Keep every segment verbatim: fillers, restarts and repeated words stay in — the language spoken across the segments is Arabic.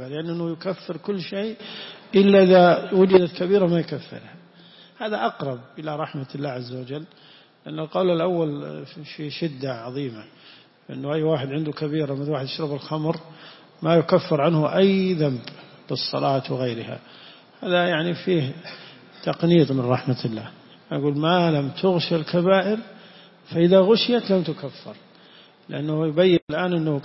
الكبائر، لأنه يعني يكفر كل شيء إلا إذا وجدت كبيرة ما يكفرها. هذا أقرب إلى رحمة الله عز وجل، لأن القول الأول في شدة عظيمة، أنه أي واحد عنده كبيرة مثل واحد يشرب الخمر ما يكفر عنه أي ذنب بالصلاة وغيرها. هذا يعني فيه تقنيط من رحمة الله. أقول ما لم تغش الكبائر فإذا غشيت لم تكفر، لأنه يبين الآن أنه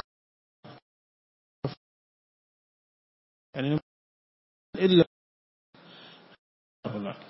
يعني إلا الله.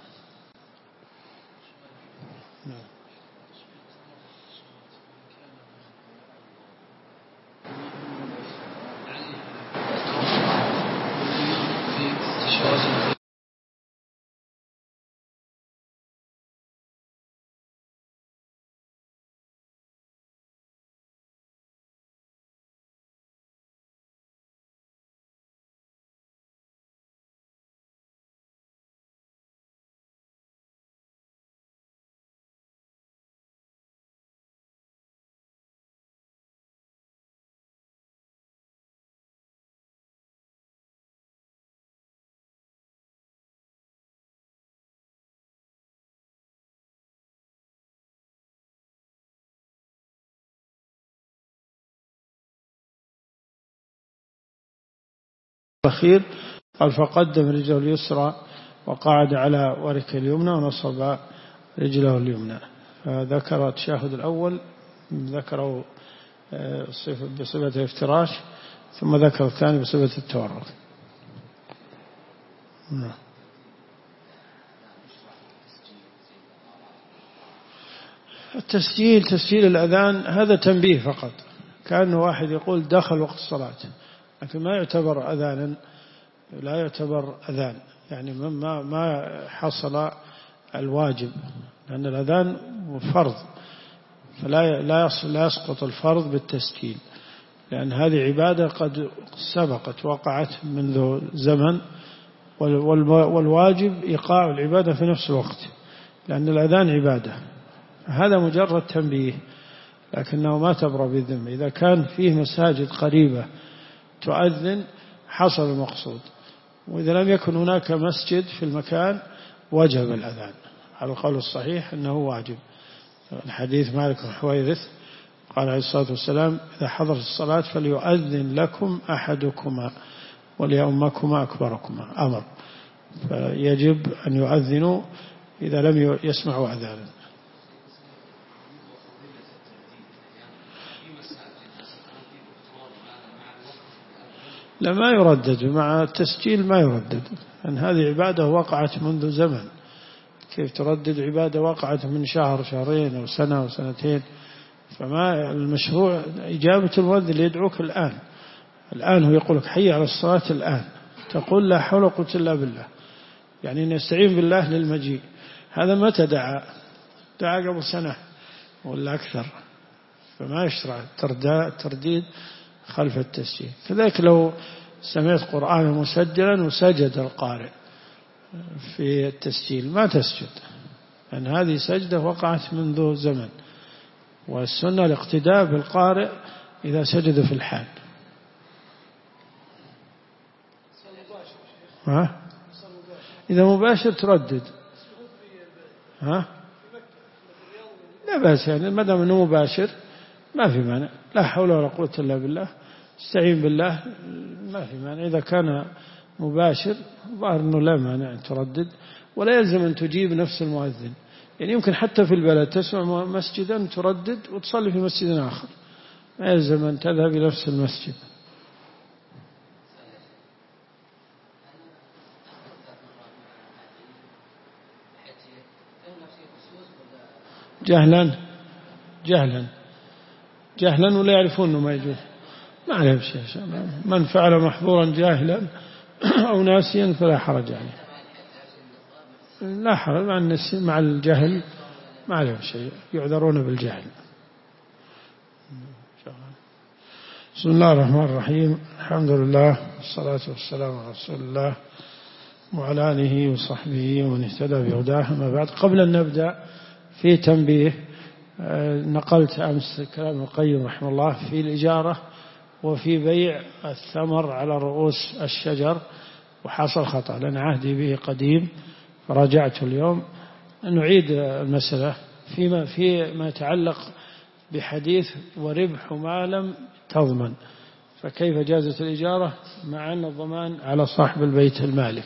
الأخير قال فقدم رجله اليسرى وقعد على وركه اليمنى ونصب رجله اليمنى. فذكر التشهد الأول ذكره بصفة الافتراش، ثم ذكر الثاني بصفة التورك. التسجيل تسجيل الأذان هذا تنبيه فقط، كأنه واحد يقول دخل وقت الصلاة، لكن ما يعتبر أذانا، لا يعتبر أذان، يعني ما ما حصل الواجب، لأن الأذان فرض، فلا لا يسقط الفرض بالتسجيل، لأن هذه عبادة قد سبقت وقعت منذ زمن، والواجب إيقاع العبادة في نفس الوقت، لأن الأذان عبادة. هذا مجرد تنبيه، لكنه ما تبرأ بالذمة. إذا كان فيه مساجد قريبة تؤذن حصل المقصود، وإذا لم يكن هناك مسجد في المكان وجب الأذان على القول الصحيح أنه واجب. الحديث مالك بن حويرث قال عليه الصلاة والسلام إذا حضرت الصلاة فليؤذن لكم أحدكما وليؤمكما أكبركما، أمر، فيجب أن يؤذنوا إذا لم يسمعوا أذانا. لما يردد مع التسجيل، ما يردد، أن هذه عبادة وقعت منذ زمن، كيف تردد عبادة وقعت من شهر شهرين أو سنة أو سنتين؟ فما المشروع إجابة المؤذن يدعوك الآن، الآن هو يقولك حي على الصلاة الآن، تقول لا حول ولا قوة إلا بالله، يعني نستعين بالله للمجيء. هذا متى دعا؟ دعا قبل سنة ولا أكثر، فما يشرع الترديد خلف التسجيل. كذلك لو سمعت قرآن مسجلا وسجد القارئ في التسجيل ما تسجد، لأن هذه سجدة وقعت منذ زمن، والسنة الاقتداء بالقارئ إذا سجد في الحال. ها؟ إذا مباشر تردد، ها؟ لا بأس، يعني ما دام أنه مباشر ما في مانع، لا حول ولا قوة إلا بالله، استعين بالله، ما في مانع. إذا كان مباشر ظاهر أنه لا مانع أن تردد، ولا يلزم أن تجيب نفس المؤذن، يعني يمكن حتى في البلد تسمع مسجدا تردد وتصلي في مسجد آخر، ما يلزم أن تذهب إلى نفس المسجد. جهلا جهلا جهلا ولا يعرفون أنه ما يجوز، ما عليه شيء. من فعل محظورا جاهلا أو ناسيا فلا حرج عليه، لا حرج مع النسي مع الجهل، ما عليه شيء، يعذرون بالجهل. بسم الله الرحمن الرحيم، الحمد لله والصلاة والسلام على رسول الله وعلى آله وصحبه ومن اهتدى بهداه. أما بعد، قبل أن نبدأ في تنبيه، نقلت أمس كلام القيم رحمه الله في الإجارة وفي بيع الثمر على رؤوس الشجر، وحصل خطأ لأن عهدي به قديم فراجعت اليوم. نعيد المسألة فيما فيما يتعلق بحديث وربح ما لم تضمن، فكيف جازت الإجارة مع أن الضمان على صاحب البيت المالك.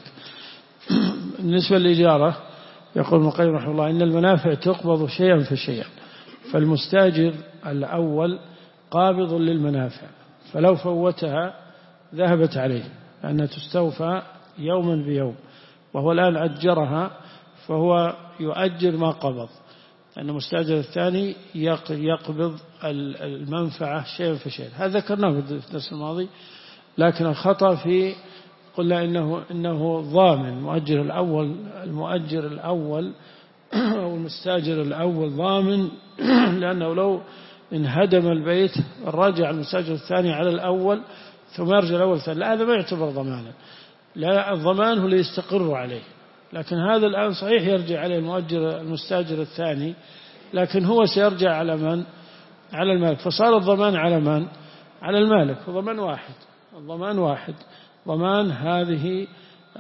بالنسبة للإجارة يقول ابن القيم رحمه الله إن المنافع تقبض شيئا فشيئا، فالمستاجر الأول قابض للمنافع، فلو فوتها ذهبت عليه لأنها تستوفى يوما بيوم، وهو الآن أجرها فهو يؤجر ما قبض، لأن المستاجر الثاني يقبض المنفعة شيئا فشيئا. هذا ذكرناه في الدرس الماضي، لكن الخطأ في قلنا إنه إنه ضامن المؤجر الأول المؤجر الأول أو المستاجر الأول ضامن، لأنه لو انهدم البيت رجع المستاجر الثاني على الأول ثم يرجع الأول الثاني، لا هذا ما يعتبر ضمانا، لا الضمان هو اللي يستقر عليه. لكن هذا الآن صحيح يرجع عليه المؤجر المستاجر الثاني، لكن هو سيرجع على من؟ على المالك، فصار الضمان على من؟ على المالك، وضمان واحد الضمان واحد ضمان هذه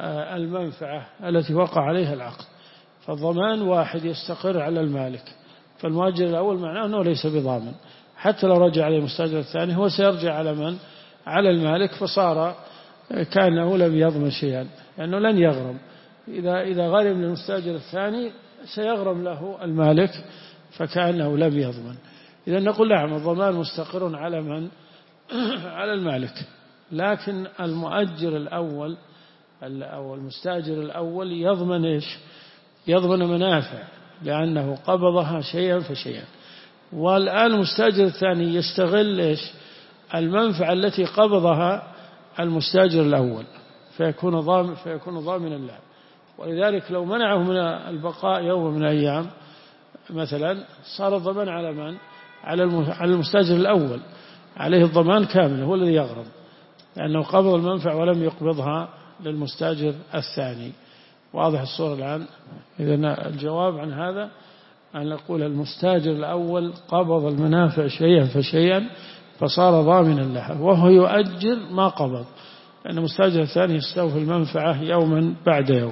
المنفعة التي وقع عليها العقد، فالضمان واحد يستقر على المالك. فالمؤجر الأول معناه أنه ليس بضامن، حتى لو رجع عليه المستاجر الثاني هو سيرجع على من؟ على المالك، فصار كأنه لم يضمن شيئا، لأنه لن يغرم. إذا إذا غرم للمستاجر الثاني سيغرم له المالك، فكأنه لم يضمن. إذا نقول نعم الضمان مستقر على من؟ على المالك، لكن المؤجر الأول أو المستاجر الأول يضمن إيش؟ يضمن منافع، لأنه قبضها شيئا فشيئا. والآن المستاجر الثاني يستغل إيش؟ المنفعة التي قبضها المستاجر الأول، فيكون ضامن فيكون ضامنا له. ولذلك لو منعه من البقاء يوم من الأيام مثلا صار الضمان على من؟ على المستاجر الأول، عليه الضمان كامل، هو الذي يغرم، لأنه قبض المنفعة ولم يقبضها للمستاجر الثاني. واضح الصورة الآن؟ إذن الجواب عن هذا أن نقول المستاجر الأول قبض المنافع شيئا فشيئا فصار ضامنا لها، وهو يؤجر ما قبض، لأن المستاجر الثاني يستوفي المنفعة يوما بعد يوم.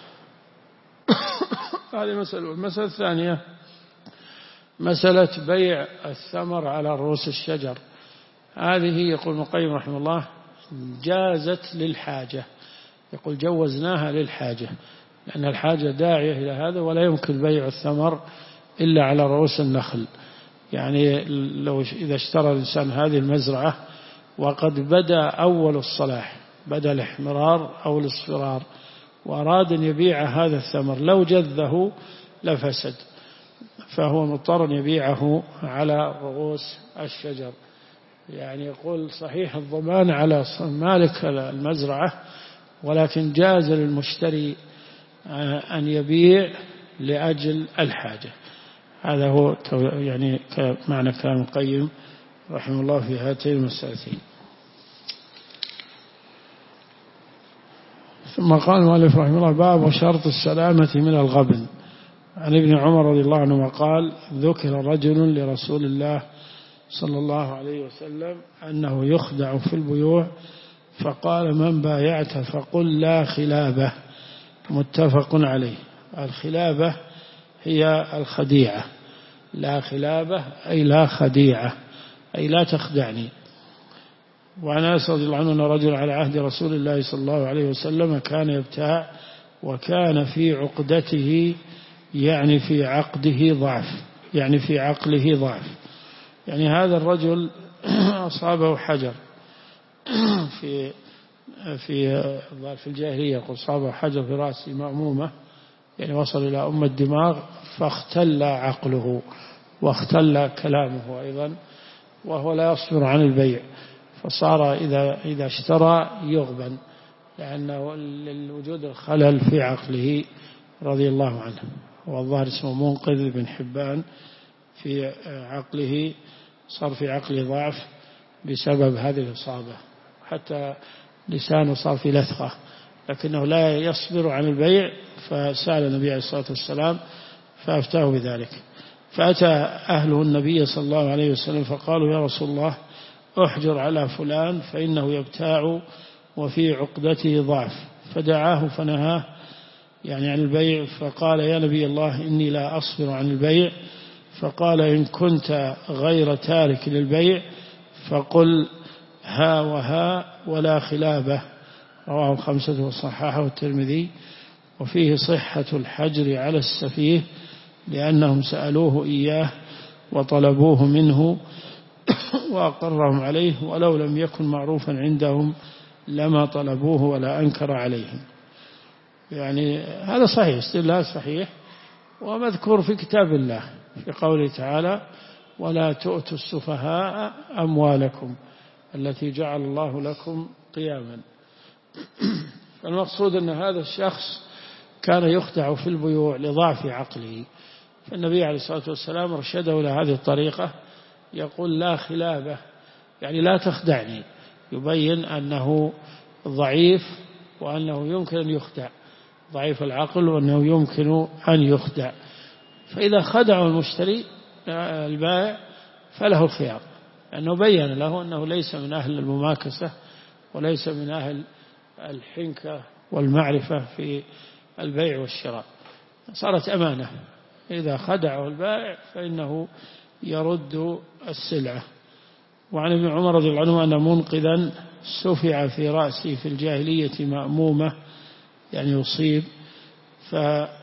هذه مسألة. المسألة الثانية مسألة بيع الثمر على رؤوس الشجر، هذه يقول ابن القيم رحمه الله جازت للحاجة، يقول جوزناها للحاجة، لأن الحاجة داعية إلى هذا، ولا يمكن بيع الثمر إلا على رؤوس النخل. يعني لو إذا اشترى الإنسان هذه المزرعة وقد بدأ أول الصلاح، بدأ الاحمرار أو الاصفرار، وأراد أن يبيع هذا الثمر لو جذه لفسد، فهو مضطر يبيعه على رؤوس الشجر. يعني يقول صحيح الضمان على مالك المزرعة، ولكن جاز للمشتري أن يبيع لأجل الحاجة. هذا هو يعني معنى كلام القيم رحمه الله في هاتين المسألتين. ثم قال المؤلف رحمه الله باب شرط السلامة من الغبن. عن ابن عمر رضي الله عنهما قال ذكر رجل لرسول الله صلى الله عليه وسلم أنه يخدع في البيوع، فقال من بايعت فقل لا خلابة، متفق عليه. الخلابة هي الخديعة، لا خلابة أي لا خديعة، أي لا تخدعني. وعن أنس رضي الله عنه أن رجل على عهد رسول الله صلى الله عليه وسلم كان يبتاع، وكان في عقدته يعني في عقده ضعف، يعني في عقله ضعف. يعني هذا الرجل أصابه حجر في في في الجاهلية، يقول أصابه حجر في رأسه مأمومة، يعني وصل إلى أم الدماغ، فاختل عقله واختل كلامه أيضا، وهو لا يصبر عن البيع، فصار إذا إذا اشترى يغبن، لأنه لوجود الخلل في عقله رضي الله عنه. والظاهر اسمه منقذ بن حبان، في عقله صار في عقله ضعف بسبب هذه الإصابة، حتى لسانه صار في لثغة، لكنه لا يصبر عن البيع، فسأل النبي عليه الصلاة والسلام فأفتاه بذلك. فأتى أهله النبي صلى الله عليه وسلم فقالوا يا رسول الله أحجر على فلان فإنه يبتاع وفي عقدته ضعف، فدعاه فنهاه يعني عن البيع، فقال يا نبي الله إني لا أصبر عن البيع، فقال إن كنت غير تارك للبيع فقل ها وها ولا خلابة. رواه الخمسة وصححه الترمذي. وفيه صحة الحجر على السفيه لأنهم سألوه إياه وطلبوه منه وأقرهم عليه، ولو لم يكن معروفا عندهم لما طلبوه ولا أنكر عليهم. يعني هذا صحيح، استدلال صحيح، ومذكور في كتاب الله في قوله تعالى ولا تؤتوا السفهاء أموالكم التي جعل الله لكم قياما. فالمقصود أن هذا الشخص كان يخدع في البيوع لضعف عقله، فالنبي عليه الصلاة والسلام ارشده إلى هذه الطريقة، يقول لا خلابة يعني لا تخدعني، يبين أنه ضعيف وأنه يمكن أن يخدع، ضعيف العقل وأنه يمكن أن يخدع. فإذا خدع المشتري البائع فله الخيار، لأنه بين له أنه ليس من أهل المماكسة وليس من أهل الحنكة والمعرفة في البيع والشراء، صارت أمانة. إذا خدعه البائع فإنه يرد السلعة. وعن ابن عمر رضي الله عنه أن منقذا سفع في رأسه في الجاهلية مأمومة يعني يصيب، ف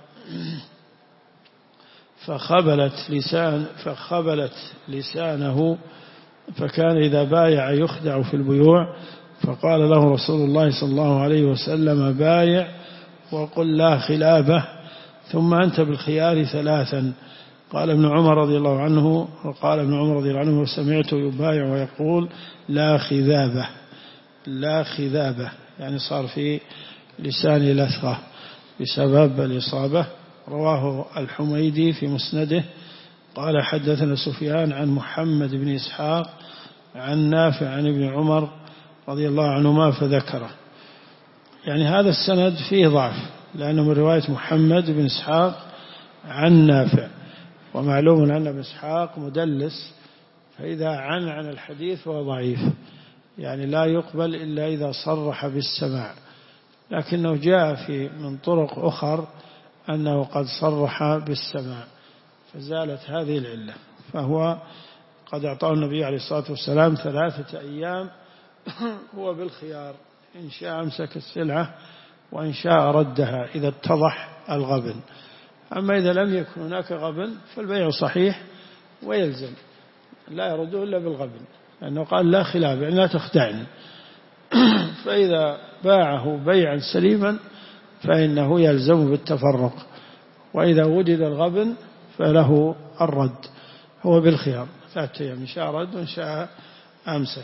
فخبلت لسان فخبلت لسانه، فكان إذا بايع يخدع في البيوع، فقال له رسول الله صلى الله عليه وسلم بايع وقل لا خلابة ثم أنت بالخيار ثلاثا. قال ابن عمر رضي الله عنه وقال ابن عمر رضي الله عنه وسمعته يبايع ويقول لا خذابة، لا خذابة يعني صار في لسان لثغة بسبب الإصابة. رواه الحميدي في مسنده قال حدثنا سفيان عن محمد بن إسحاق عن نافع عن ابن عمر رضي الله عنهما فذكره. يعني هذا السند فيه ضعف لأنه من رواية محمد بن إسحاق عن نافع، ومعلوم أن ابن إسحاق مدلس، فإذا عن عن الحديث فهو ضعيف، يعني لا يقبل إلا إذا صرح بالسماع، لكنه جاء في من طرق أخر أنه قد صرح بالسماع فزالت هذه العلة. فهو قد أعطاه النبي عليه الصلاة والسلام ثلاثة أيام هو بالخيار، إن شاء أمسك السلعة وإن شاء ردها إذا اتضح الغبن. أما إذا لم يكن هناك غبن فالبيع صحيح ويلزم، لا يرده إلا بالغبن، لأنه قال لا خلاف يعني لا تخدعني. فإذا باعه بيعا سليما فإنه يلزم بالتفرق، وإذا وجد الغبن فله الرد، هو بالخيار ثلاثة أيام إن شاء رد وإن شاء أمسك.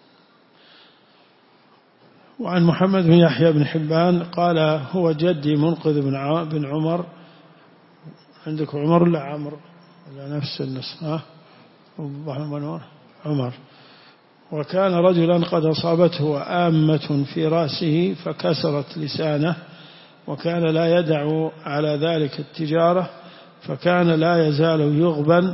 وعن محمد بن يحيى بن حبان قال هو جدي منقذ بن عمر، عندك عمر ولا عمر ولا نفس النسخة؟ عمر. وكان رجلا قد أصابته آمة في رأسه فكسرت لسانه، وكان لا يدع على ذلك التجارة، فكان لا يزال يغبن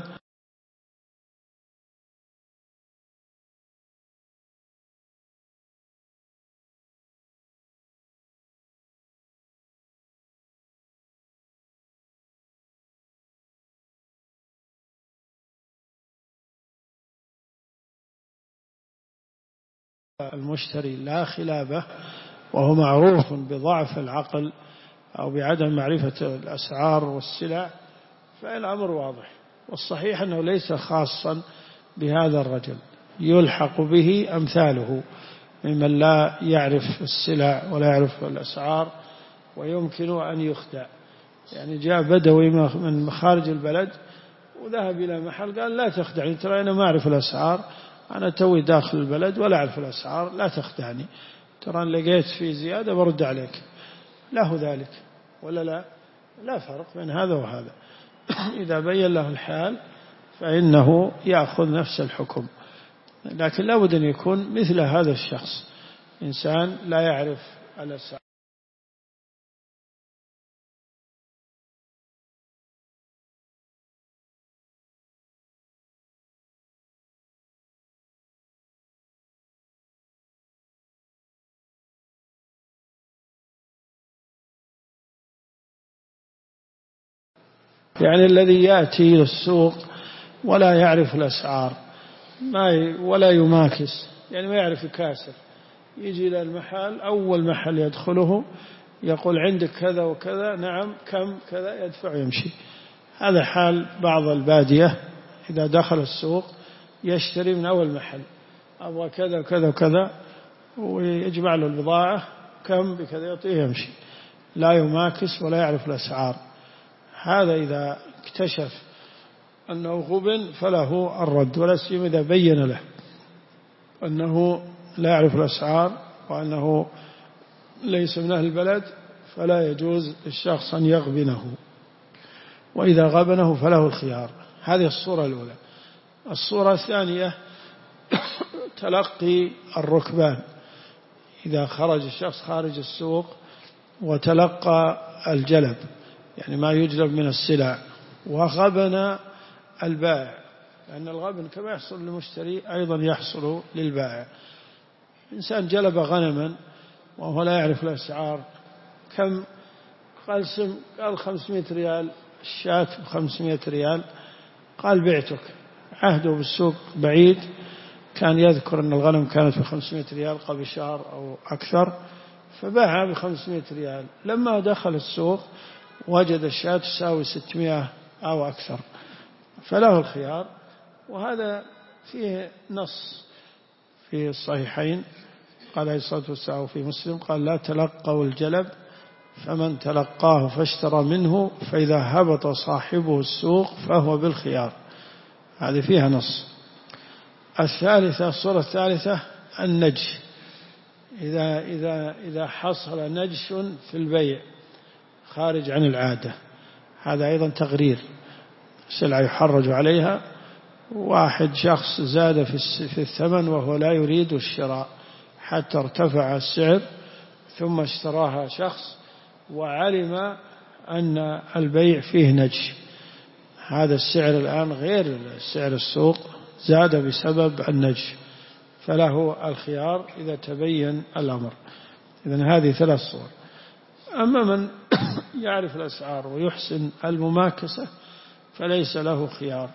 المشتري لا خلابة، وهو معروف بضعف العقل أو بعدم معرفة الأسعار والسلع، فالأمر واضح. والصحيح أنه ليس خاصا بهذا الرجل، يلحق به أمثاله ممن لا يعرف السلع ولا يعرف الأسعار ويمكن أن يخدع. يعني جاء بدوي من خارج البلد وذهب إلى محل قال لا تخدعني، ترى أنا ما أعرف الأسعار، أنا توي داخل البلد ولا أعرف الأسعار، لا تخدعني، ترى لقيت في زيادة برد عليك. له ذلك ولا لا؟ لا فرق بين هذا وهذا. إذا بين له الحال فإنه يأخذ نفس الحكم، لكن لا بد أن يكون مثل هذا الشخص إنسان لا يعرف الأسعار. يعني الذي يأتي إلى السوق ولا يعرف الأسعار ما ولا يماكس، يعني ما يعرف يكاسر، يجي إلى المحل أول محل يدخله يقول عندك كذا وكذا، نعم كم كذا، يدفع يمشي. هذا حال بعض البادية إذا دخل السوق يشتري من أول محل، أبغى كذا وكذا وكذا، ويجمع له البضاعة كم بكذا يعطيه يمشي، لا يماكس ولا يعرف الأسعار. هذا إذا اكتشف أنه غبن فله الرد، ولا سيما إذا بين له أنه لا يعرف الأسعار وأنه ليس من أهل البلد، فلا يجوز للشخص أن يغبنه، وإذا غبنه فله الخيار. هذه الصورة الأولى. الصورة الثانية تلقي الركبان، إذا خرج الشخص خارج السوق وتلقى الجلب، يعني ما يجلب من السلع، وغبن البائع، لأن الغبن كما يحصل للمشتري أيضا يحصل للبائع. إنسان جلب غنما وهو لا يعرف الأسعار، كم قال سم قال خمسمائة ريال الشاة بخمسمائة ريال، قال بعتك، عهده بالسوق بعيد، كان يذكر أن الغنم كانت بخمسمائة ريال قبل شهر أو أكثر، فباعها بخمسمائة ريال. لما دخل السوق وجد الشاة تساوي ستمائة أو أكثر، فله الخيار. وهذا فيه نص في الصحيحين، قال عليه الصلاة والسلام في مسلم، قال لا تلقوا الجلب، فمن تلقاه فاشترى منه فإذا هبط صاحبه السوق فهو بالخيار. هذه فيها نص. الثالثة، الصورة الثالثة النجش، إذا, إذا, إذا حصل نجش في البيع خارج عن العادة، هذا أيضا تغرير، سلعة يحرج عليها، واحد شخص زاد في الثمن وهو لا يريد الشراء حتى ارتفع السعر، ثم اشتراها شخص وعلم أن البيع فيه نجش، هذا السعر الآن غير سعر السوق، زاد بسبب النجش، فله الخيار إذا تبين الأمر. إذن هذه ثلاث صور. أما من يعرف الأسعار ويحسن المماكسة فليس له خيار،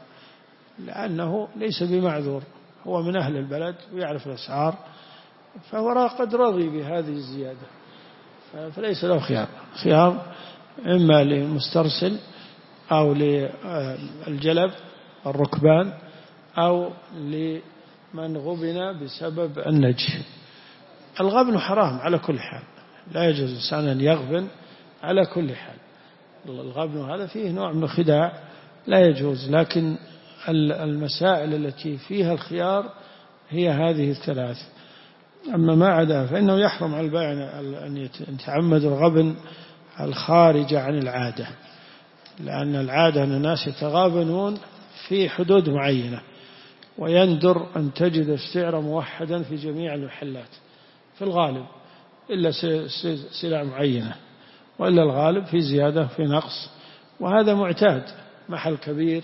لأنه ليس بمعذور، هو من أهل البلد ويعرف الأسعار، فهو قد رضي بهذه الزيادة، فليس له خيار. خيار إما للمسترسل أو للجلب الركبان أو لمن غبن بسبب النجش. الغبن حرام على كل حال، لا يجوز إنسان أن يغبن على كل حال. الغبن هذا فيه نوع من الخداع لا يجوز، لكن المسائل التي فيها الخيار هي هذه الثلاث. أما ما عدا فإنه يحرم على البائع أن يتعمد الغبن الخارج عن العادة، لأن العادة أن الناس يتغابنون في حدود معينة، ويندر أن تجد السعر موحدا في جميع المحلات في الغالب، إلا سلع معينة، وإلا الغالب في زيادة في نقص، وهذا معتاد. محل كبير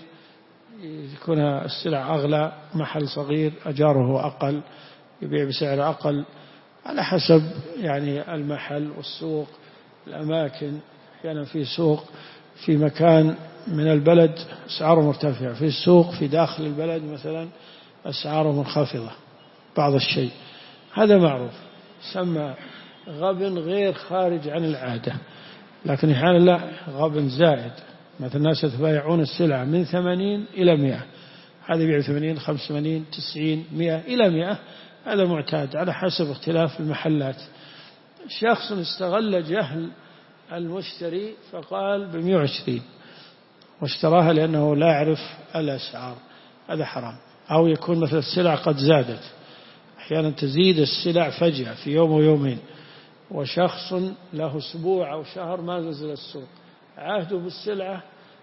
يكون السلع أغلى، محل صغير أجاره أقل يبيع بسعر أقل، على حسب يعني المحل والسوق. الأماكن أحيانا في سوق في مكان من البلد أسعاره مرتفعة، في السوق في داخل البلد مثلا أسعاره منخفضة بعض الشيء، هذا معروف، سمى غبن غير خارج عن العادة. لكن أحيانا لا، غبن زائد، مثلا الناس يتبايعون السلعة من ثمانين إلى مئة، هذا يبيع ثمانين، خمسة وثمانين، تسعين، مئة إلى مئة، هذا معتاد على حسب اختلاف المحلات. شخص استغل جهل المشتري فقال بمئة وعشرين واشتراها لأنه لا يعرف الأسعار، هذا حرام. أو يكون مثل السلع قد زادت، أحيانا تزيد السلع فجأة في يوم ويومين، وشخص له أسبوع أو شهر ما نزل السوق، عهده بالسلعة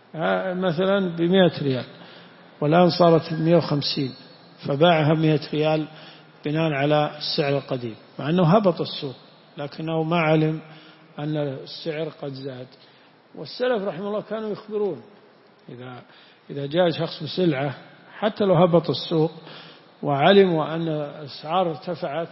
مثلا بمئة ريال والآن صارت مئة وخمسين، فباعها مئة ريال بناء على السعر القديم، مع أنه هبط السوق لكنه ما علم أن السعر قد زاد. والسلف رحمه الله كانوا يخبرون إذا إذا جاء شخص بسلعة حتى لو هبط السوق وعلموا أن الأسعار ارتفعت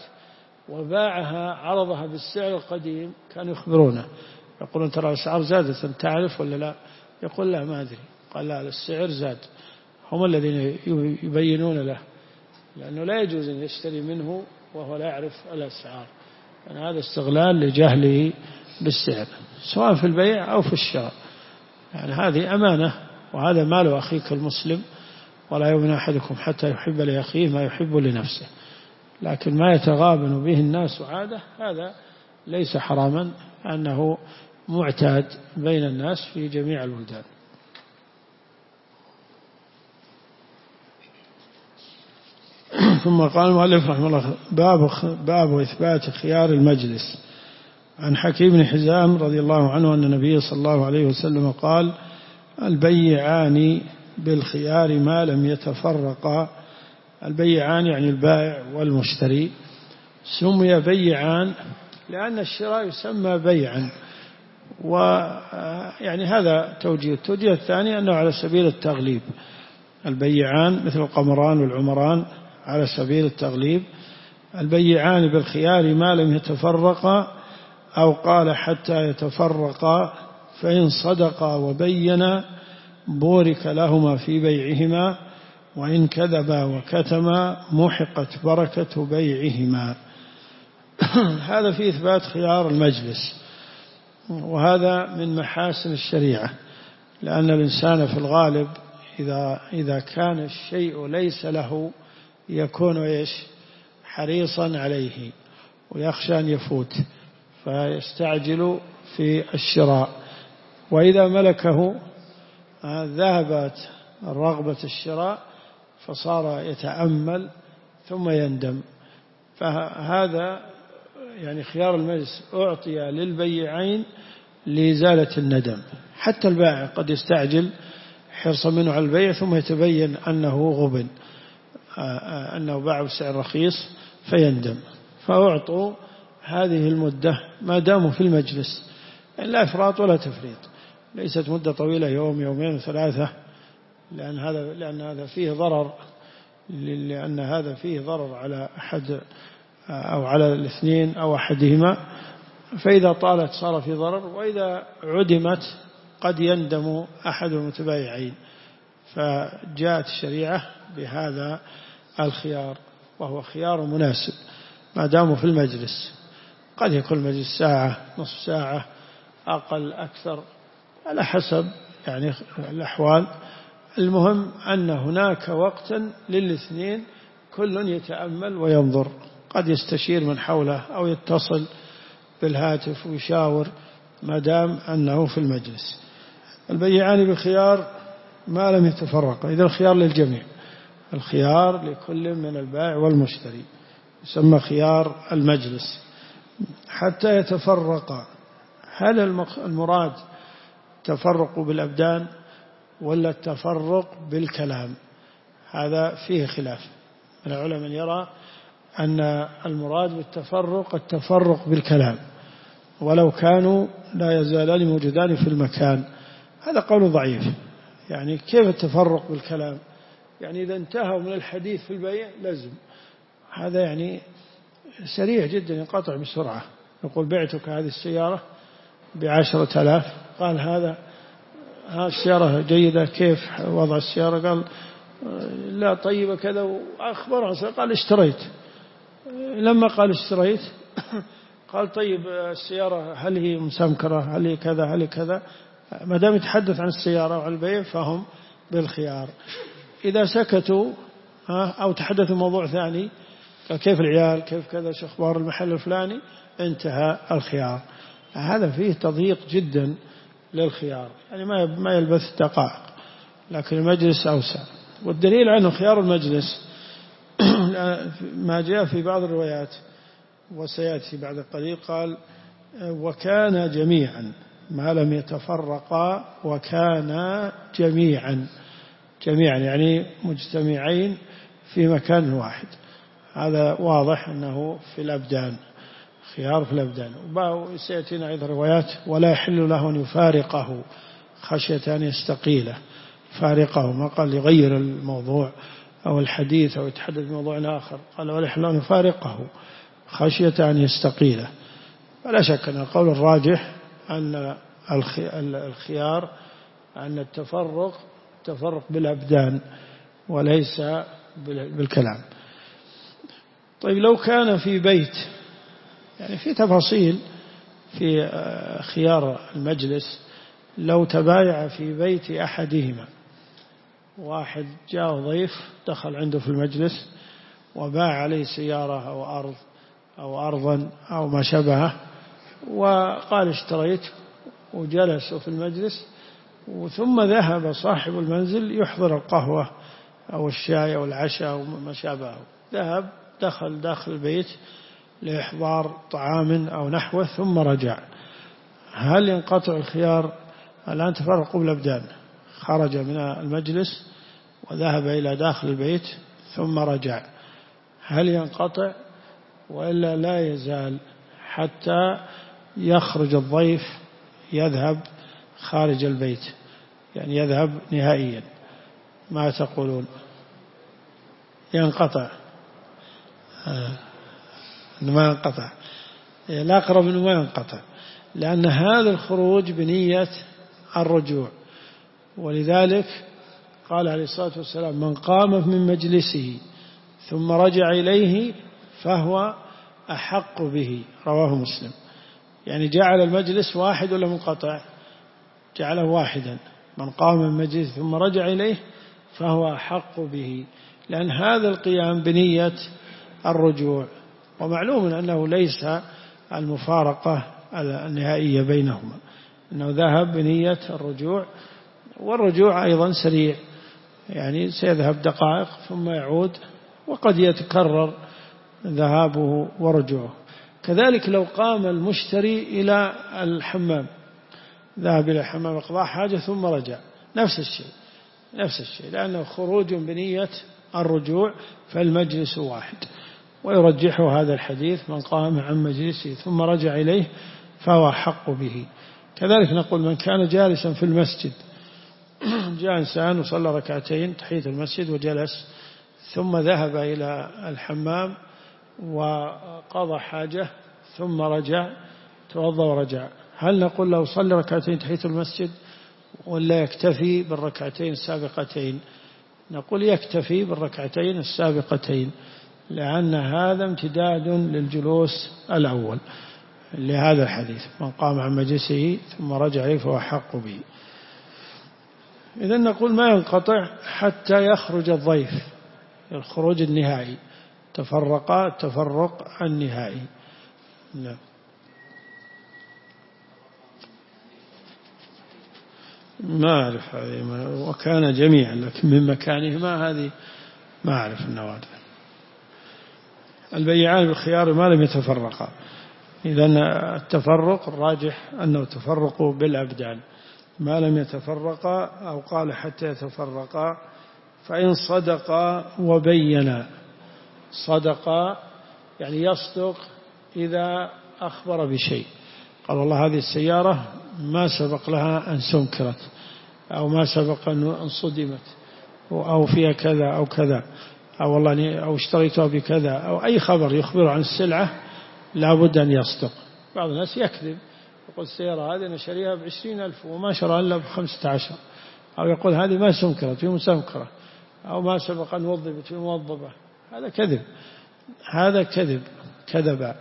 وباعها عرضها بالسعر القديم، كانوا يخبرونه يقولون ترى الأسعار زادت، أنت تعرف ولا لا؟ يقول لا ما أدري، قال لا السعر زاد، هم الذين يبينون له، لأنه لا يجوز أن يشتري منه وهو لا يعرف الأسعار، يعني هذا استغلال لجهله بالسعر سواء في البيع أو في الشراء. يعني هذه أمانة، وهذا مال أخيك المسلم، ولا يؤمن أحدكم حتى يحب لأخيه ما يحب لنفسه. لكن ما يتغابن به الناس عادة هذا ليس حراما، أنه معتاد بين الناس في جميع البلدان. ثم قال المؤلف رحمه الله باب, باب إثبات خيار المجلس. عن حكيم بن حزام رضي الله عنه أن النبي صلى الله عليه وسلم قال البيعان بالخيار ما لم يتفرقا. البيعان يعني البائع والمشتري، سمي بيعان لأن الشراء يسمى بيعا، ويعني هذا توجيه. التوجيه الثاني أنه على سبيل التغليب، البيعان مثل القمران والعمران على سبيل التغليب. البيعان بالخيار ما لم يتفرقا، أو قال حتى يتفرقا، فإن صدقا وبينا بورك لهما في بيعهما، وإن كذبا وكتما محقت بركة بيعهما. هذا في إثبات خيار المجلس، وهذا من محاسن الشريعة، لأن الإنسان في الغالب إذا, إذا كان الشيء ليس له يكون إيش حريصا عليه ويخشى أن يفوت فيستعجل في الشراء، وإذا ملكه ذهبت رغبة الشراء فصار يتأمل ثم يندم. فهذا يعني خيار المجلس أعطي للبيعين لإزالة الندم. حتى البائع قد يستعجل حرصا منه على البيع ثم يتبين أنه غبن، أنه باع بسعر رخيص فيندم، فأعطوا هذه المدة ما داموا في المجلس، لا إفراط ولا تفريط، ليست مدة طويلة يوم يومين ثلاثة، لأن هذا لأن هذا فيه ضرر، لأن هذا فيه ضرر على أحد أو على الاثنين أو أحدهما، فإذا طالت صار في ضرر، وإذا عدمت قد يندم أحد المتبايعين. فجاءت الشريعة بهذا الخيار، وهو خيار مناسب ما داموا في المجلس. قد يكون المجلس ساعة نصف ساعة أقل أكثر على حسب يعني الأحوال، المهم أن هناك وقتا للاثنين كل يتأمل وينظر، قد يستشير من حوله أو يتصل بالهاتف ويشاور ما دام أنه في المجلس. البيعان بالخيار ما لم يتفرق، إذا الخيار للجميع، الخيار لكل من البائع والمشتري، يسمى خيار المجلس حتى يتفرق. هل المراد تفرق بالأبدان ولا التفرق بالكلام؟ هذا فيه خلاف من العلماء، من يرى أن المراد بالتفرق التفرق بالكلام ولو كانوا لا يزالان موجودان في المكان، هذا قول ضعيف. يعني كيف التفرق بالكلام؟ يعني إذا انتهوا من الحديث في البيع لازم، هذا يعني سريع جدا ينقطع بسرعة. يقول بعتك هذه السيارة بعشرة آلاف، قال هذا ها السيارة جيدة، كيف وضع السيارة؟ قال لا طيبة كذا، وأخبره قال اشتريت. لما قال اشتريت قال طيب السيارة هل هي مسمكرة، هل هي كذا، هل هي كذا. ما دام يتحدث عن السيارة وعن البيع فهم بالخيار. إذا سكتوا أو تحدثوا موضوع ثاني كيف العيال، كيف كذا، شو أخبار المحل الفلاني، انتهى الخيار. هذا فيه تضييق جدا للخيار، يعني ما ما يلبث دقائق، لكن المجلس أوسع. والدليل عنه خيار المجلس ما جاء في بعض الروايات وسيأتي بعد قليل، قال وكان جميعا ما لم يتفرقا، وكان جميعا، جميعا يعني مجتمعين في مكان واحد. هذا واضح أنه في الأبدان، خيار في الأبدان. وسيأتينا أيضا روايات ولا يحل له أن يفارقه خشية أن يستقيله، فارقه ما قال يغير الموضوع أو الحديث أو يتحدث بموضوع آخر، قال ولا يحل أن يفارقه خشية أن يستقيله. فلا شك أن القول الراجح أن الخيار أن التفرق تفرق بالأبدان وليس بالكلام. طيب لو كان في بيت، يعني في تفاصيل في خيار المجلس، لو تبايع في بيت أحدهما، واحد جاء ضيف دخل عنده في المجلس وباع عليه سيارة أو أرض أو أرضا أو ما شبهه، وقال اشتريت، وجلسوا في المجلس، ثم ذهب صاحب المنزل يحضر القهوة أو الشاي أو العشاء أو ما شابهه، ذهب دخل داخل البيت لإحضار طعام أو نحوه ثم رجع، هل ينقطع الخيار؟ الآن تفرقوا بالأبدان، خرج من المجلس وذهب إلى داخل البيت ثم رجع، هل ينقطع وإلا لا يزال حتى يخرج الضيف يذهب خارج البيت، يعني يذهب نهائيا؟ ما تقولون؟ ينقطع؟ آه. ما ينقطع، الأقرب أنه ما ينقطع، لأن هذا الخروج بنية الرجوع، ولذلك قال عليه الصلاة والسلام: من قام من مجلسه ثم رجع إليه فهو أحق به، رواه مسلم. يعني جعل المجلس واحد ولا منقطع؟ جعله واحدا، من قام من مجلسه ثم رجع إليه فهو أحق به، لأن هذا القيام بنية الرجوع، ومعلوم أنه ليس المفارقة النهائية بينهما، أنه ذهب بنية الرجوع، والرجوع أيضا سريع، يعني سيذهب دقائق ثم يعود، وقد يتكرر ذهابه ورجوعه. كذلك لو قام المشتري إلى الحمام، ذهب إلى الحمام يقضى حاجة ثم رجع، نفس الشيء نفس الشيء لأنه خروج بنية الرجوع، فالمجلس واحد. ويرجحه هذا الحديث: من قام عن مجلسه ثم رجع إليه فهو حق به. كذلك نقول: من كان جالسا في المسجد، جاء إنسان وصلى ركعتين تحية المسجد وجلس، ثم ذهب إلى الحمام وقضى حاجة ثم رجع، توضأ ورجع، هل نقول له صلي ركعتين تحية المسجد ولا يكتفي بالركعتين السابقتين؟ نقول يكتفي بالركعتين السابقتين، لأن هذا امتداد للجلوس الأول لهذا الحديث: من قام عن مجلسه ثم رجع إليه فهو حق به. إذن نقول ما ينقطع حتى يخرج الضيف، الخروج النهائي، تفرق التفرق النهائي. لا. ما أعرف هذه، وكان جميعا لكن من مكانهما هذه ما أعرف النوادر. البيعان بالخيار ما لم يتفرقا، إذن التفرق الراجح أنه تفرق بالأبدان، ما لم يتفرقا، أو قال حتى يتفرقا. فإن صدقا وبينا، صدقا يعني يصدق إذا أخبر بشيء، قال والله هذه السيارة ما سبق لها أن سنكرت، أو ما سبق أن صدمت، أو فيها كذا أو كذا، أو والله أو اشتريتها بكذا، أو أي خبر يخبر عن السلعة لا بد أن يصدق. بعض الناس يكذب، يقول السيارة هذه أنا شريها بعشرين ألف وما شرى إلا بخمسة عشر، أو يقول هذه ما سنكرت في مسنكرة، أو ما سبق أن وظبت في موظبة، هذا كذب، هذا كذب كذب.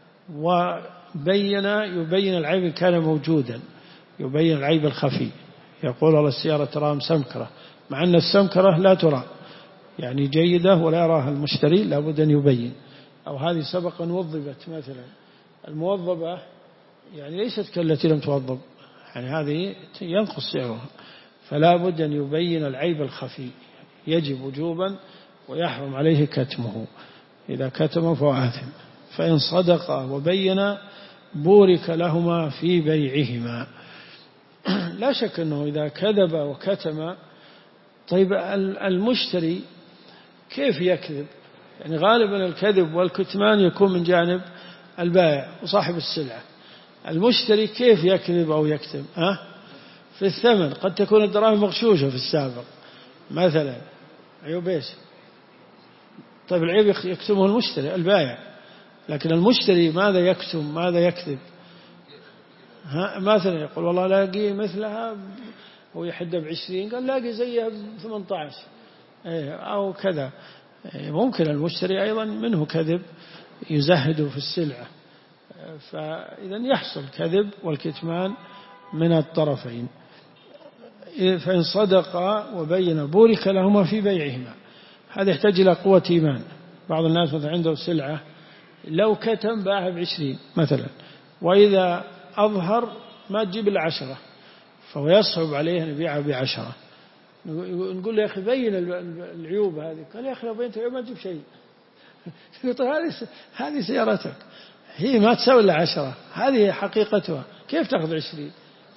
وبين يبين العيب كان موجودا، يبين العيب الخفي، يقول والله السيارة ترى مسنكرة، مع أن السنكرة لا ترى، يعني جيدة ولا يراها المشتري، لابد أن يبين. أو هذه سبق أن وظبت مثلا، الموظبة يعني ليست كالتي لم توظب، يعني هذه ينقص سعرها، فلا بد أن يبين العيب الخفي، يجب وجوبا ويحرم عليه كتمه، إذا كتمه فهو آثم. فإن صدقا وبين بورك لهما في بيعهما. لا شك أنه إذا كذب وكتم، طيب المشتري كيف يكذب؟ يعني غالبا الكذب والكتمان يكون من جانب البائع وصاحب السلعة. المشتري كيف يكذب أو يكتم؟ أه؟ في الثمن، قد تكون الدراهم مغشوشة في السابق مثلا، عيوب ايش؟ طيب العيب يكتمه المشتري البائع، لكن المشتري ماذا يكتم ماذا يكذب؟ ها مثلا يقول والله لاقي مثلها هو يحدها بعشرين قال لاقي زيها بثمانية عشر أو كذا. ممكن المشتري أيضا منه كذب يزهد في السلعة، فإذا يحصل كذب والكتمان من الطرفين. فإن صدقا وبين بورك لهما في بيعهما. هذا يحتاج إلى قوة إيمان. بعض الناس مثلا عنده سلعة لو كتم باعها بعشرين مثلا، وإذا أظهر ما تجيب إلا عشرة، فهو يصعب عليه أن يبيعها بعشرة. نقول له يا أخي بين العيوب هذه، قال يا أخي لو بينت العيوب ما تجيب شيء. طيب هذه هذه سيارتك هي ما تساوي إلا عشرة، هذه حقيقتها، كيف تأخذ عشرين؟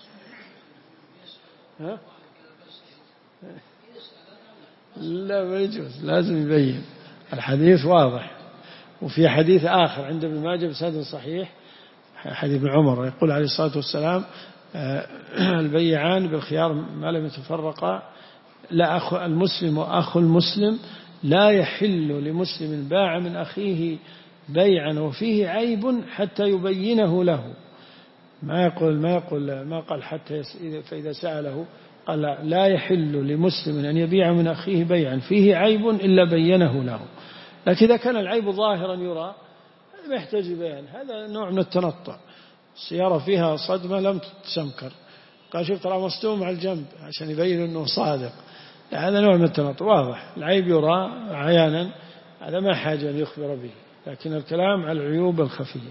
ها؟ لا ما يجوز، لازم يبين. الحديث واضح. وفي حديث آخر عند ابن ماجه بسند صحيح، حديث ابن عمر يقول عليه الصلاة والسلام البيعان بالخيار ما لم يتفرقا، لا أخ المسلم وأخو المسلم لا يحل لمسلم باع من أخيه بيعا وفيه عيب حتى يبينه له. ما يقول ما يقول ما قال حتى فإذا سأله قال لا يحل لمسلم أن يبيع من أخيه بيعا فيه عيب إلا بينه له. لكن إذا كان العيب ظاهرا يرى ما يحتاج بيان. هذا نوع من التنطع. السيارة فيها صدمة لم تسمكر، قال شوف ترى مصدوم على الجنب عشان يبين أنه صادق. هذا نوع من التنطع واضح. العيب يرى عيانا، هذا ما حاجة أن يخبر به، لكن الكلام على العيوب الخفية.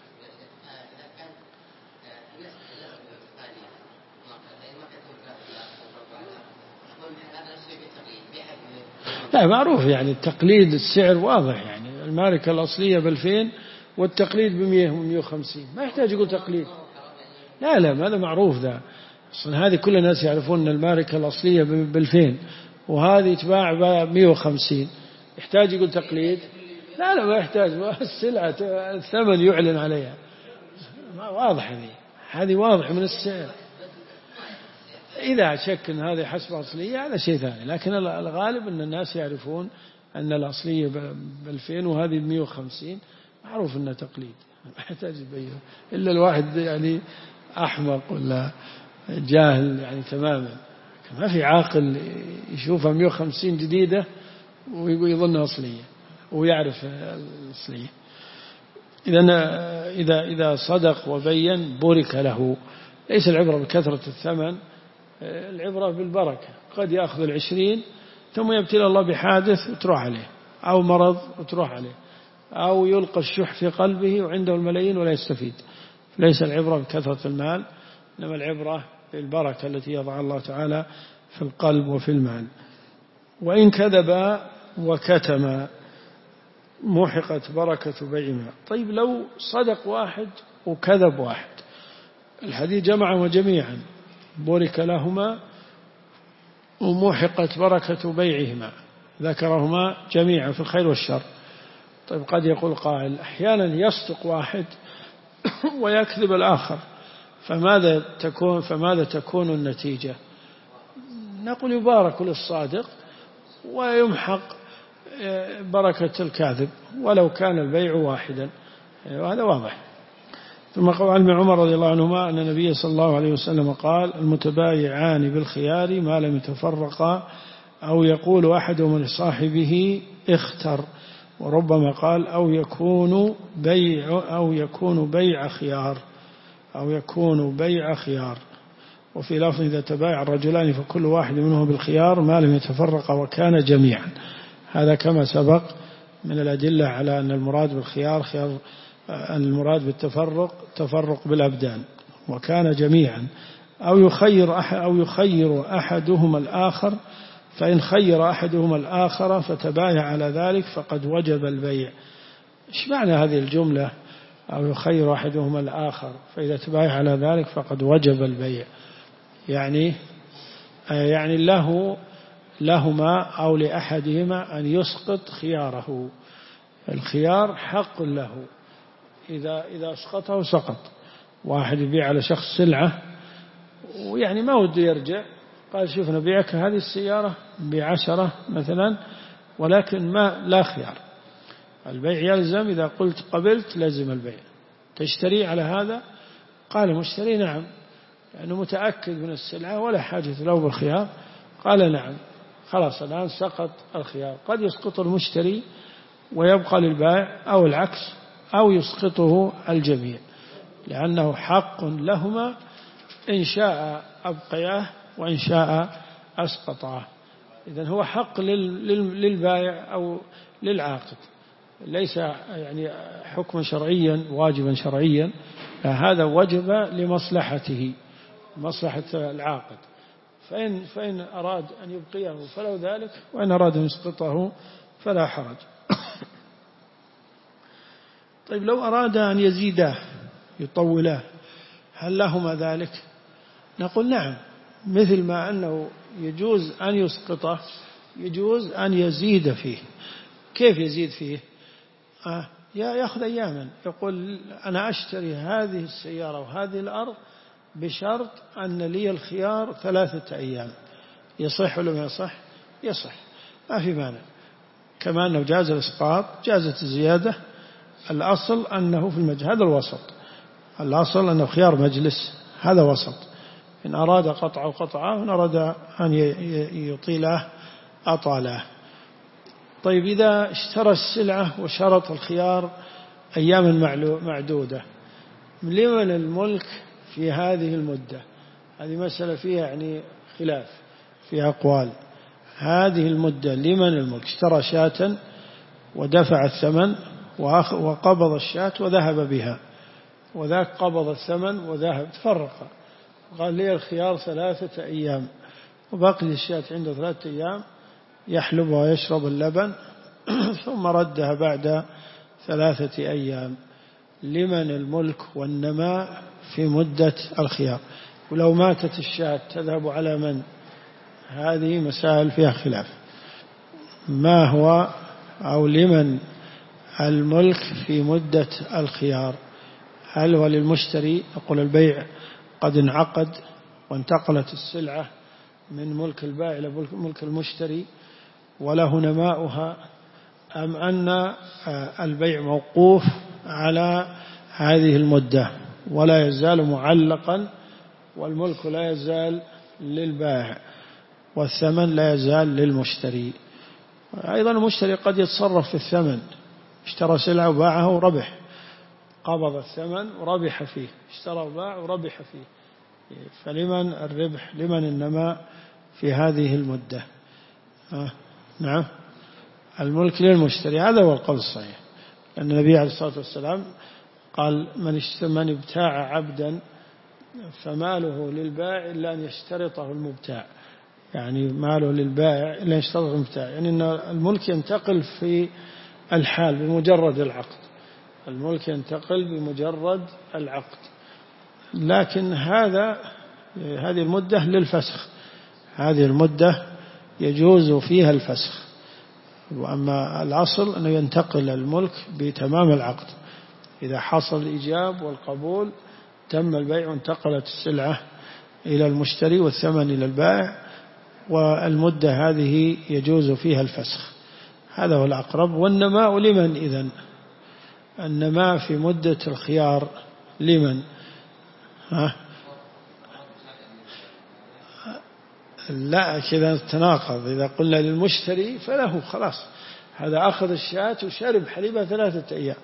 لا معروف يعني التقليد السعر واضح، يعني الماركة الأصلية بألفين والتقليد بمية ومية وخمسين، ما يحتاج يقول تقليد. لا لا هذا معروف ذا. أصلا هذه كل الناس يعرفون أن الماركة الأصلية بألفين وهذه تباع بمية وخمسين، يحتاج يقول تقليد؟ لا لا ما يحتاج. السلعة الثمن يعلن عليها واضح. هذه هذه واضح من السعر. إذا شك أن هذه حسب أصلية هذا شيء ثاني، لكن الغالب أن الناس يعرفون أن الأصلية بألفين وهذه بمية وخمسين، معروف أنها تقليد، ما يحتاج يبين. إلا الواحد يعني أحمق ولا جاهل يعني تماما، ما في عاقل يشوفها مية وخمسين جديدة ويظنها أصلية ويعرف الأصلية. إذا إذا إذا صدق وبين بورك له. ليس العبرة بكثرة الثمن، العبرة بالبركة. قد يأخذ العشرين ثم يبتلى الله بحادث وتروح عليه، أو مرض وتروح عليه، أو يلقى الشح في قلبه وعنده الملايين ولا يستفيد. ليس العبرة بكثرة المال، إنما العبرة بالبركة التي يضع الله تعالى في القلب وفي المال. وإن كذب وكتم محقت بركة بيعهما. طيب لو صدق واحد وكذب واحد، الحديث جمعهما جميعا بورك لهما ومحقت بركة بيعهما، ذكرهما جميعا في الخير والشر. طيب قد يقول قائل أحيانا يصدق واحد ويكذب الآخر، فماذا تكون فماذا تكون النتيجة؟ نقول يبارك للصادق ويمحق بركة الكاذب ولو كان البيع واحدا، وهذا واضح. ثم قال ابن عمر رضي الله عنهما أن النبي صلى الله عليه وسلم قال المتبايعان بالخيار ما لم يتفرقا، أو يقول أحدهما لصاحبه اختر، وربما قال أو يكون بيع أو يكون بيع خيار أو يكون بيع خيار. وفي لفظ إذا تبايع الرجلان فكل واحد منه بالخيار ما لم يتفرق وكان جميعا. هذا كما سبق من الأدلة على أن المراد بالخيار خيار، أن المراد بالتفرق تفرق بالأبدان، وكان جميعا. أو يخير أحد أو يخير أحدهما الآخر، فإن خير أحدهما الآخر فتبايع على ذلك فقد وجب البيع. إيش معنى هذه الجملة أو يخير أحدهما الآخر فإذا تبايع على ذلك فقد وجب البيع؟ يعني يعني له لهما أو لأحدهما أن يسقط خياره. الخيار حق له، إذا إذا أسقطه سقط. واحد يبيع على شخص سلعة ويعني ما وده يرجع، قال شوف نبيعك هذه السيارة بعشرة مثلا ولكن ما لا خيار، البيع يلزم، إذا قلت قبلت لازم البيع. تشتري على هذا؟ قال المشتري نعم، لأنه متأكد من السلعة ولا حاجة له بالخيار، قال نعم خلاص الآن سقط الخيار. قد يسقط المشتري ويبقى للبائع أو العكس، أو يسقطه الجميع، لأنه حق لهما إن شاء أبقياه وإن شاء أسقطاه. إذن هو حق للبائع أو للعاقد، ليس يعني حكما شرعيا واجبا شرعيا، هذا وجب لمصلحته مصلحة العاقد، فإن, فإن أراد أن يبقيه فلو ذلك، وإن أراد أن يسقطه فلا حرج. طيب لو أراد أن يزيده يطوله هل لهما ذلك؟ نقول نعم، مثل ما أنه يجوز أن يسقطه يجوز أن يزيد فيه. كيف يزيد فيه؟ آه يأخذ أياما، يقول أنا أشتري هذه السيارة وهذه الأرض بشرط أن لي الخيار ثلاثة أيام. يصح ولا ما يصح؟ يصح، ما في مانع. كما أنه جاز الإسقاط جازت الزيادة. الأصل أنه في المجلس، هذا الوسط، الأصل أنه خيار مجلس، هذا وسط. إن أراد قطعه قطعه، وإن أراد أن يطيله أطاله. طيب إذا اشترى السلعة وشرط الخيار أيام معدودة، لمن الملك في هذه المدة؟ هذه مسألة فيها يعني خلاف، فيها أقوال. هذه المدة لمن الملك؟ اشترى شاة ودفع الثمن وقبض الشاة وذهب بها، وذاك قبض الثمن وذهب، تفرق، قال لي الخيار ثلاثة أيام، وبقي الشاة عنده ثلاثة أيام يحلب ويشرب اللبن ثم ردها بعد ثلاثة أيام. لمن الملك والنماء في مدة الخيار؟ ولو ماتت الشاة تذهب على من؟ هذه مسائل فيها خلاف. ما هو أو لمن الملك في مدة الخيار؟ هل هو للمشتري؟ نقول البيع قد انعقد وانتقلت السلعة من ملك البائع إلى ملك المشتري وله نماؤها، أم أن البيع موقوف على هذه المدة ولا يزال معلقا، والملك لا يزال للبائع والثمن لا يزال للمشتري؟ أيضا المشتري قد يتصرف في الثمن، اشترى سلعة وباعها وربح، قبض الثمن وربح فيه، اشترى وباع وربح فيه، فلمن الربح؟ لمن النماء في هذه المدة؟ آه نعم، الملك للمشتري، هذا هو القول الصحيح، لأن النبي عليه الصلاة والسلام قال من من ابتاع عبدا فماله للبائع إلا أن يشترطه المبتاع، يعني ماله للبائع إلا أن يشترطه المبتاع، يعني أن الملك ينتقل في الحال بمجرد العقد، الملك ينتقل بمجرد العقد. لكن هذا هذه المدة للفسخ، هذه المدة يجوز فيها الفسخ، وأما الأصل أنه ينتقل الملك بتمام العقد، إذا حصل الإيجاب والقبول تم البيع وانتقلت السلعة إلى المشتري والثمن إلى البائع، والمدة هذه يجوز فيها الفسخ، هذا هو الأقرب. والنماء لمن إذن؟ النماء في مدة الخيار لمن؟ ها؟ لا كذا تناقض، إذا قلنا للمشتري فله خلاص، هذا أخذ الشاة وشرب حليبها ثلاثة أيام،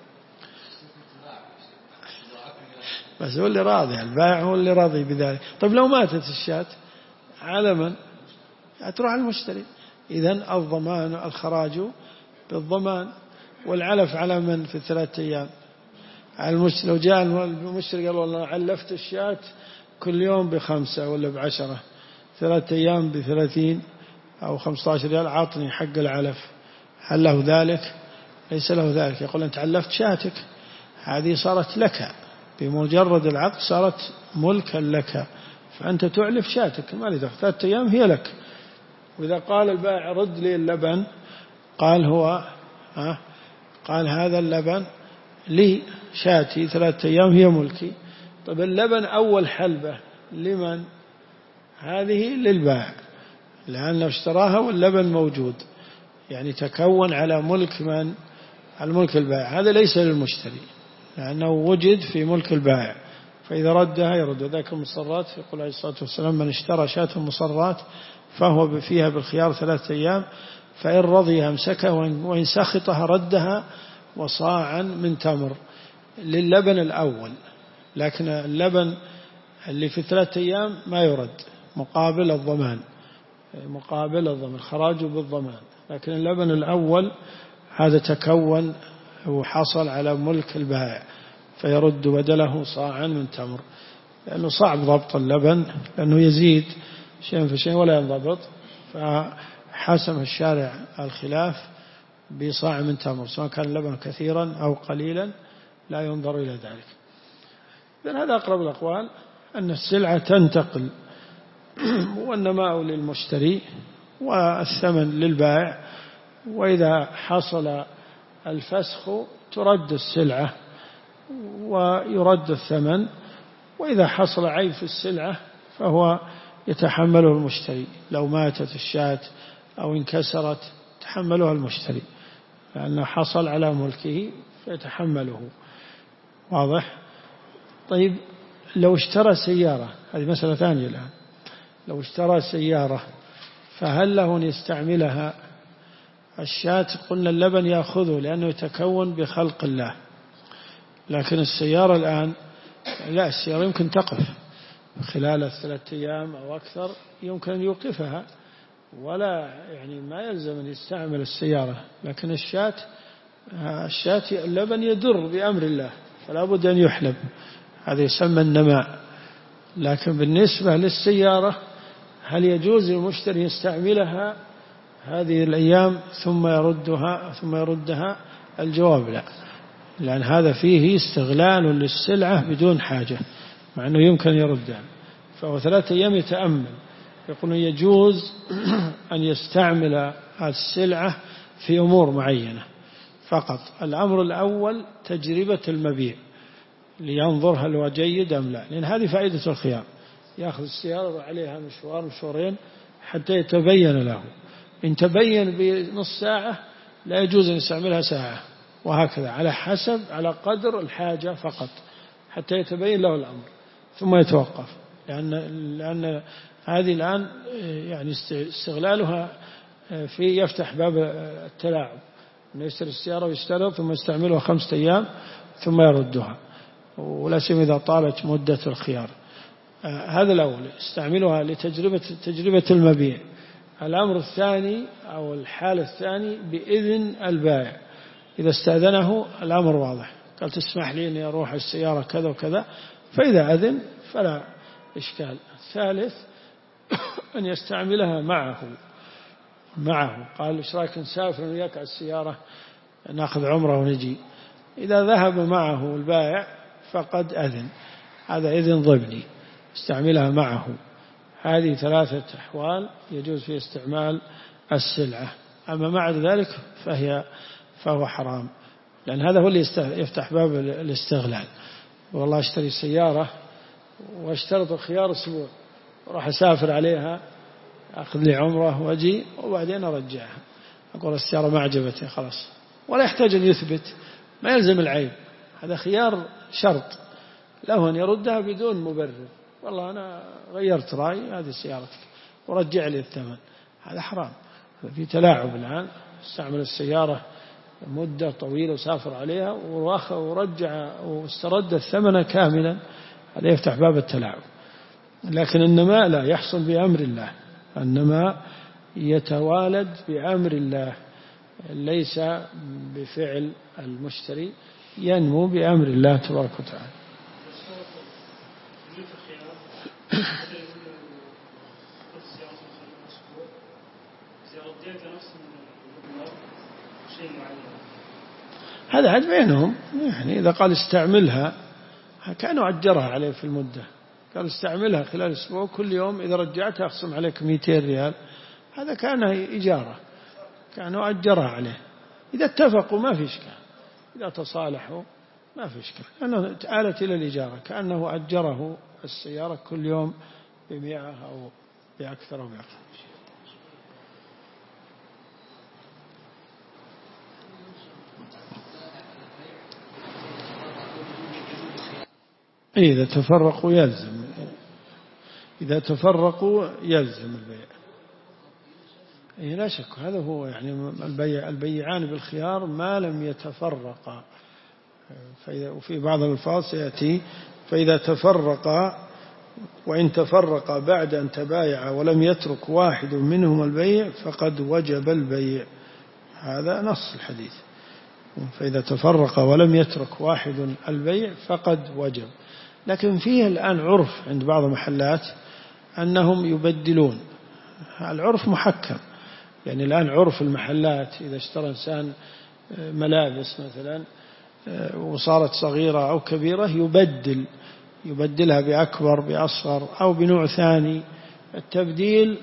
بس هو اللي راضي، البائع هو اللي راضي بذلك. طيب لو ماتت الشاة على من؟ تروح على المشتري. إذن الضمان الخراج بالضمان، والعلف على من في الثلاثة أيام؟ على المشتري. لو جاء المشتري قال والله علفت الشاة كل يوم بخمسة ولا بعشرة، ثلاثة أيام بثلاثين أو خمسة عشر ريال، عاطني حق العلف، هل له ذلك؟ ليس له ذلك. يقول أنت علفت شاتك، هذه صارت لك بمجرد العقد، صارت ملكا لك، فأنت تعلف شاتك، ما لي ثلاثة أيام هي لك. وإذا قال البائع رد لي اللبن، قال هو ها قال هذا اللبن لي شاتي ثلاثة أيام هي ملكي. طب اللبن أول حلبة لمن؟ هذه للبائع، لأنه اشتراها واللبن موجود، يعني تكون على ملك من؟ الملك البائع، هذا ليس للمشتري لأنه وجد في ملك البائع، فإذا ردها يرد. وذاك المصرات يقول عليه الصلاة والسلام من اشترى شاة مصرات فهو فيها بالخيار ثلاثة أيام، فإن رضيها امسكها وإن سخطها ردها وصاعا من تمر للبن الأول. لكن اللبن اللي في ثلاثة أيام ما يرد مقابل الضمان، مقابل الضمان خراجه بالضمان. لكن اللبن الأول هذا تكون وحصل على ملك البائع فيرد بدله صاعا من تمر، لأنه صعب ضبط اللبن لأنه يزيد شيء فشيء ولا ينضبط، فحسم الشارع الخلاف بصاع من تمر سواء كان اللبن كثيرا أو قليلا لا ينظر إلى ذلك. لأن هذا أقرب الأقوال أن السلعة تنتقل والنماء للمشتري والثمن للبائع، وإذا حصل الفسخ ترد السلعة ويرد الثمن، وإذا حصل عيب في السلعة فهو يتحمله المشتري، لو ماتت الشاة أو انكسرت تحملها المشتري لأنه حصل على ملكه فيتحمله. واضح؟ طيب لو اشترى سيارة، هذه مسألة ثانية الآن، لو اشترى سيارة فهل له أن يستعملها؟ الشاة قلنا اللبن يأخذه لأنه يتكون بخلق الله، لكن السيارة الآن لا، السيارة يمكن تقف خلال الثلاثة أيام أو أكثر، يمكن أن يوقفها ولا يعني ما يلزم أن يستعمل السيارة. لكن الشاة الشاة اللبن يدر بأمر الله فلا بد أن يحلب، هذا يسمى النماء. لكن بالنسبة للسيارة هل يجوز للمشتري يستعملها هذه الأيام ثم يردها ثم يردها؟ الجواب لا، لأن هذا فيه استغلال للسلعة بدون حاجة، مع أنه يمكن يردها. فهو ثلاثة أيام يتأمل، يقول يجوز أن يستعمل السلعة في أمور معينة فقط. الأمر الأول تجربة المبيع لينظر هل هو جيد أم لا، لأن هذه فائدة الخيار، يأخذ السيارة عليها مشوار مشوارين حتى يتبين له، إن تبين بنص ساعة لا يجوز أن يستعملها ساعة، وهكذا على حسب على قدر الحاجة فقط حتى يتبين له الأمر ثم يتوقف. لأن, لأن هذه الآن يعني استغلالها في يفتح باب التلاعب، أنه يشتري السيارة ويشتري ثم يستعملها خمسة أيام ثم يردها، ولا سيما إذا طالت مدة الخيار. هذا الأول استعملها لتجربة تجربة المبيع. الأمر الثاني أو الحال الثاني بإذن البائع، إذا استأذنه الأمر واضح، قال تسمح لي أني أروح السيارة كذا وكذا، فإذا أذن فلا إشكال. الثالث أن يستعملها معه معه قال إيش رأيك نسافر وياك على السيارة نأخذ عمره ونجي، إذا ذهب معه البائع فقد أذن، هذا إذن ضمني، استعملها معه. هذه ثلاثة أحوال يجوز في استعمال السلعة، أما مع ذلك فهي فهو حرام، لأن هذا هو اللي يفتح باب الاستغلال. والله اشتري سيارة واشترط الخيار أسبوع وراح أسافر عليها أخذ لي عمره وأجي وبعدين أرجعها، أقول السيارة ما عجبتني خلاص، ولا يحتاج أن يثبت، ما يلزم العيب، هذا خيار شرط له أن يردها بدون مبرر، والله أنا غيرت رأيي هذه سيارتك ورجع لي الثمن، هذا حرام. في تلاعب الآن، استعمل السيارة مدة طويلة وسافر عليها ورجع واسترد الثمن كاملا، هذا يفتح باب التلاعب. لكن النماء لا يحصل بأمر الله، النماء يتوالد بأمر الله ليس بفعل المشتري، ينمو بأمر الله تبارك وتعالى. هذا عاد بينهم، يعني إذا قال استعملها كانوا أجرها عليه في المدة، قال استعملها خلال أسبوع كل يوم إذا رجعتها أخصم عليك مئتين ريال، هذا كان إجارة، كانوا أجرها عليه. إذا اتفقوا ما في إشكال، إذا تصالحوا ما في إشكال، لأنه آلت إلى الإجارة، كأنه أجره السيارة كل يوم بمئة أو بأكثر أو بأكثر. إذا تفرقوا يلزم، إذا تفرقوا يلزم البيع. إيه لا شك، هذا هو يعني البيع البيعان بالخيار ما لم يتفرقا. وفي بعض الألفاظ سيأتي فإذا تفرقا، وإن تفرقا بعد أن تبايعا ولم يترك واحد منهما البيع فقد وجب البيع. هذا نص الحديث، فإذا تفرقا ولم يترك واحد البيع فقد وجب. لكن فيه الآن عرف عند بعض المحلات أنهم يبدلون. العرف محكم، يعني الآن عرف المحلات إذا اشترى إنسان ملابس مثلا وصارت صغيرة أو كبيرة يبدل يبدلها بأكبر بأصغر أو بنوع ثاني. التبديل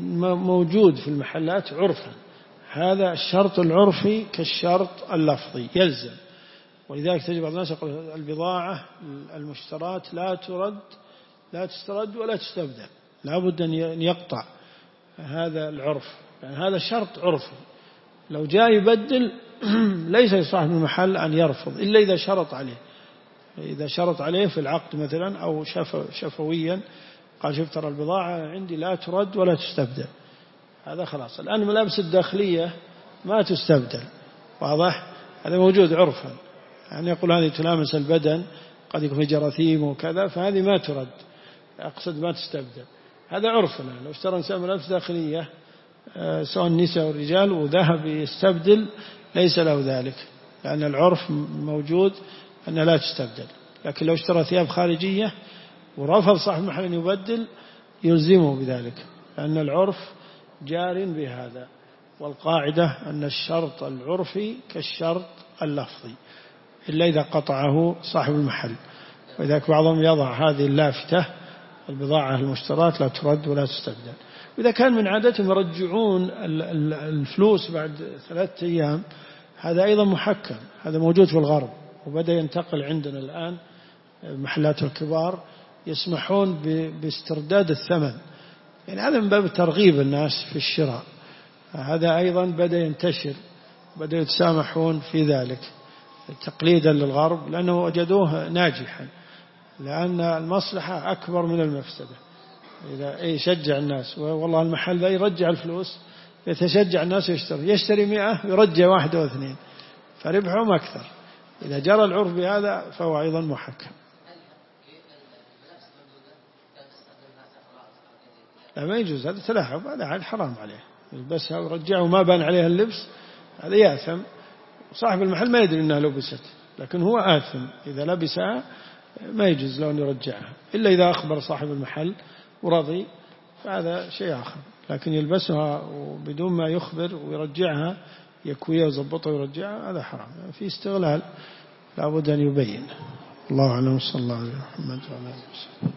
موجود في المحلات عرفا، هذا الشرط العرفي كالشرط اللفظي يلزم. ولذلك تجد بعض الناس يقول البضاعة المشترات لا ترد لا تسترد ولا تستبدل، لا بد أن يقطع هذا العرف، يعني هذا شرط عرفي. لو جاء يبدل ليس لصاحب المحل أن يرفض إلا إذا شرط عليه، إذا شرط عليه في العقد مثلا أو شفويا قال شوف ترى البضاعة عندي لا ترد ولا تستبدل، هذا خلاص. الآن الملابس الداخلية ما تستبدل، واضح؟ هذا موجود عرفا، يعني يقول هذه تلامس البدن قد يكون في جراثيم وكذا، فهذه ما ترد، أقصد ما تستبدل. هذا عرفنا. لو اشترى إنسان ملابس داخلية سواء النساء والرجال وذهب يستبدل ليس له ذلك، لأن العرف موجود أن لا تستبدل. لكن لو اشترى ثياب خارجية ورفض صاحب المحل أن يبدل يلزمه بذلك، لأن العرف جار بهذا. والقاعدة أن الشرط العرفي كالشرط اللفظي إلا إذا قطعه صاحب المحل. وإذاك بعضهم يضع هذه اللافتة البضاعة المشترات لا ترد ولا تستبدل. وإذا كان من عادتهم يرجعون الفلوس بعد ثلاثة أيام هذا أيضا محكم، هذا موجود في الغرب وبدأ ينتقل عندنا الآن. محلات الكبار يسمحون باسترداد الثمن، يعني هذا من باب ترغيب الناس في الشراء. هذا أيضا بدأ ينتشر، بدأ يتسامحون في ذلك تقليدا للغرب، لأنه وجدوه ناجحا، لأن المصلحة أكبر من المفسدة. إذا يشجع الناس، والله المحل ذا يرجع الفلوس يتشجع الناس يشتري يشتري مئة ويرجع واحد واثنين فربحهم أكثر. إذا جرى العرف بهذا فهو أيضا محكم. لا ما يجوز، هذا تلاعب، هذا حرام عليه يلبسها ويرجعه ما بان عليها اللبس، هذا يأثم. صاحب المحل ما يدري أنها لبست، لكن هو آثم إذا لبسها، ما يجوز له أن يرجعها إلا إذا أخبر صاحب المحل ورضي، فهذا شيء آخر. لكن يلبسها وبدون ما يخبر ويرجعها يكويها ويضبطها ويرجعها هذا حرام، في استغلال، لا بد أن يبين. الله أعلم. صلى الله عليه وسلم.